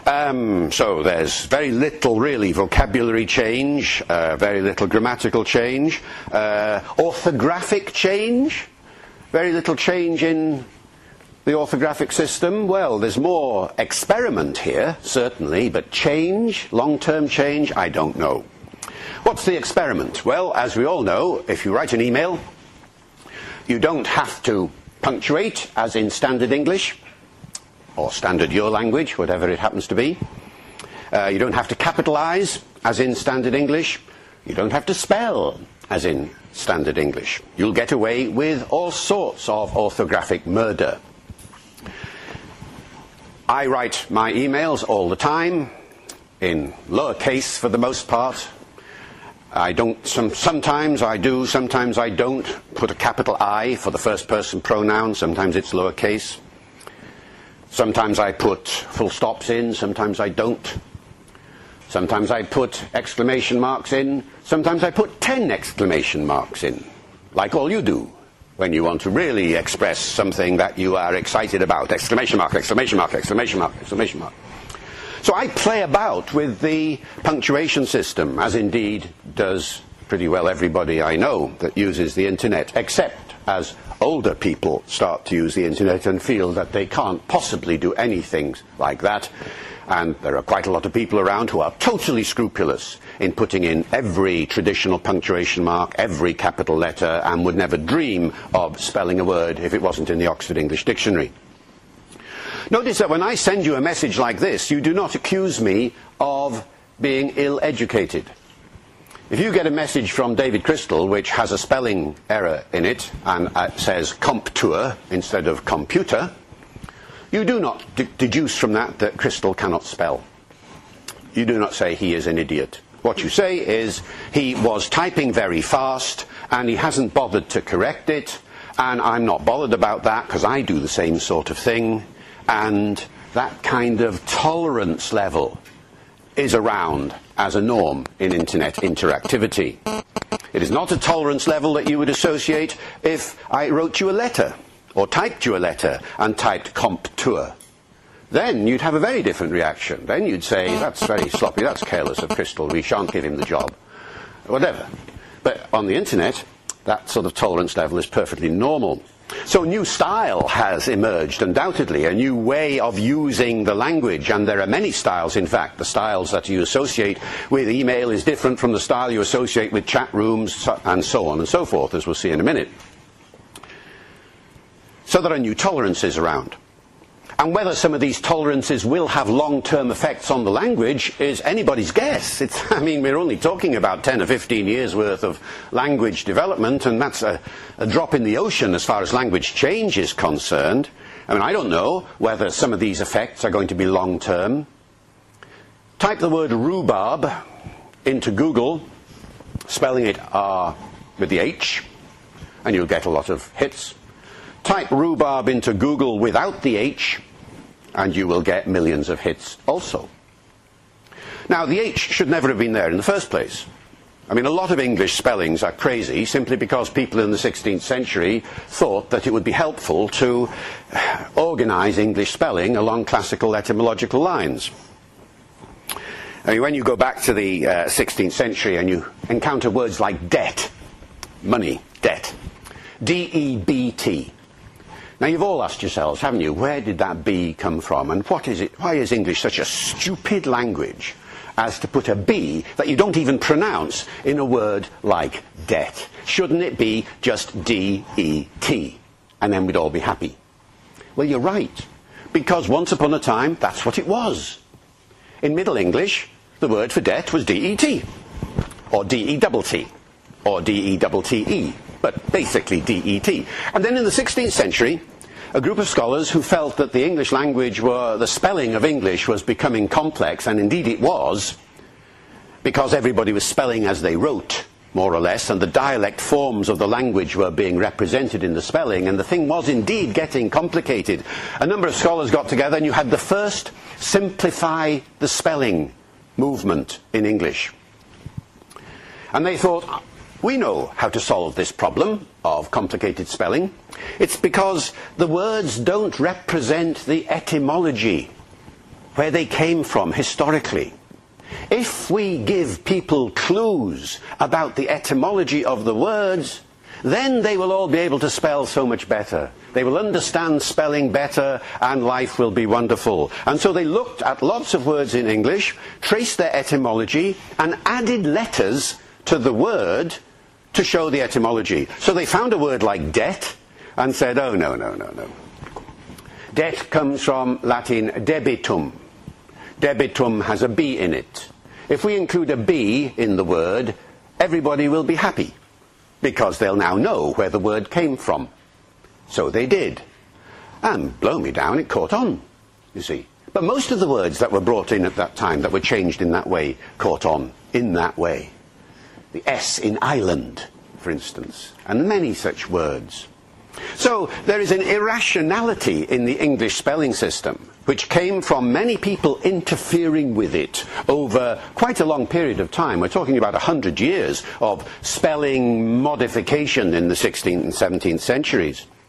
So there's very little really vocabulary change, very little grammatical change, orthographic change, very little change in the orthographic system. Well, there's more experiment here, certainly, but change, long-term change, I don't know. What's the experiment? Well, as we all know, if you write an email, you don't have to punctuate, as in standard English, or standard your language, whatever it happens to be. You don't have to capitalize, as in standard English. You don't have to spell, as in standard English. You'll get away with all sorts of orthographic murder. I write my emails all the time, in lowercase for the most part. I don't, sometimes I do, sometimes I don't put a capital I for the first person pronoun, sometimes it's lowercase. Sometimes I put full stops in, sometimes I don't. Sometimes I put exclamation marks in, sometimes I put 10 exclamation marks in, like all you do when you want to really express something that you are excited about. Exclamation mark, exclamation mark, exclamation mark, exclamation mark. So I play about with the punctuation system, as indeed does pretty well everybody I know that uses the internet, except as older people start to use the internet and feel that they can't possibly do anything like that. And there are quite a lot of people around who are totally scrupulous in putting in every traditional punctuation mark, every capital letter, and would never dream of spelling a word if it wasn't in the Oxford English Dictionary. Notice that when I send you a message like this, you do not accuse me of being ill-educated. If you get a message from David Crystal which has a spelling error in it and it says comptour instead of computer, you do not deduce from that that Crystal cannot spell. You do not say he is an idiot. What you say is he was typing very fast and he hasn't bothered to correct it, and I'm not bothered about that because I do the same sort of thing, and that kind of tolerance level is around as a norm in internet interactivity. It is not a tolerance level that you would associate if I wrote you a letter or typed you a letter and typed comptour. Then you'd have a very different reaction. Then you'd say, that's very sloppy, that's careless of Crystal, we shan't give him the job. Whatever. But on the internet, that sort of tolerance level is perfectly normal. So a new style has emerged, undoubtedly, a new way of using the language, and there are many styles, in fact. The styles that you associate with email is different from the style you associate with chat rooms, and so on and so forth, as we'll see in a minute. So there are new tolerances around. And whether some of these tolerances will have long-term effects on the language is anybody's guess. I mean, we're only talking about 10 or 15 years worth of language development, and that's a drop in the ocean as far as language change is concerned. I mean, I don't know whether some of these effects are going to be long-term. Type the word rhubarb into Google, spelling it R with the H, and you'll get a lot of hits. Type rhubarb into Google without the H, and you will get millions of hits also. Now, the H should never have been there in the first place. I mean, a lot of English spellings are crazy simply because people in the 16th century thought that it would be helpful to organize English spelling along classical etymological lines. I mean, when you go back to the 16th century and you encounter words like debt, money, debt, D-E-B-T. Now, you've all asked yourselves, haven't you, where did that B come from, and what is it? Why is English such a stupid language as to put a B that you don't even pronounce in a word like debt? Shouldn't it be just D-E-T, and then we'd all be happy? Well, you're right, because once upon a time, that's what it was. In Middle English, the word for debt was D-E-T, or D-E-double-T, or D-E-double-T-E. But basically D-E-T. And then in the 16th century, a group of scholars who felt that the English language the spelling of English was becoming complex, and indeed it was, because everybody was spelling as they wrote, more or less, and the dialect forms of the language were being represented in the spelling, and the thing was indeed getting complicated. A number of scholars got together, and you had the first simplify the spelling movement in English. And they thought, we know how to solve this problem of complicated spelling. It's because the words don't represent the etymology. where they came from historically. If we give people clues about the etymology of the words, then they will all be able to spell so much better. They will understand spelling better and life will be wonderful. And so they looked at lots of words in English, traced their etymology, and added letters to the word to show the etymology. So they found a word like debt and said, oh, no. Debt comes from Latin debitum. Debitum has a B in it. If we include a B in the word, everybody will be happy, because they'll now know where the word came from. So they did. And blow me down, it caught on, you see. But most of the words that were brought in at that time, that were changed in that way, caught on in that way. The S in island, for instance, and many such words. So there is an irrationality in the English spelling system, which came from many people interfering with it over quite a long period of time. We're talking about 100 years of spelling modification in the 16th and 17th centuries.